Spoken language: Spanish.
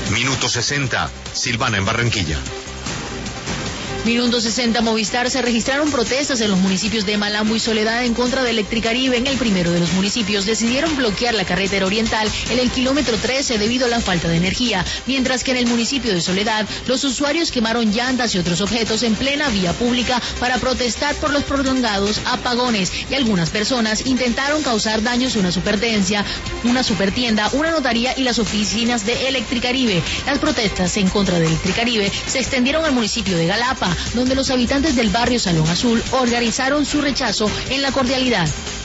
Minuto 60, Silvana en Barranquilla. Minuto 60 Movistar. Se registraron protestas en los municipios de Malambo y Soledad en contra de Electricaribe. En el primero de los municipios decidieron bloquear la carretera oriental en el kilómetro 13 debido a la falta de energía, mientras que en el municipio de Soledad los usuarios quemaron llantas y otros objetos en plena vía pública para protestar por los prolongados apagones, y algunas personas intentaron causar daños a una supertienda, una notaría y las oficinas de Electricaribe. Las protestas en contra de Electricaribe se extendieron al municipio de Galapa, donde los habitantes del barrio Salón Azul organizaron su rechazo en la cordialidad.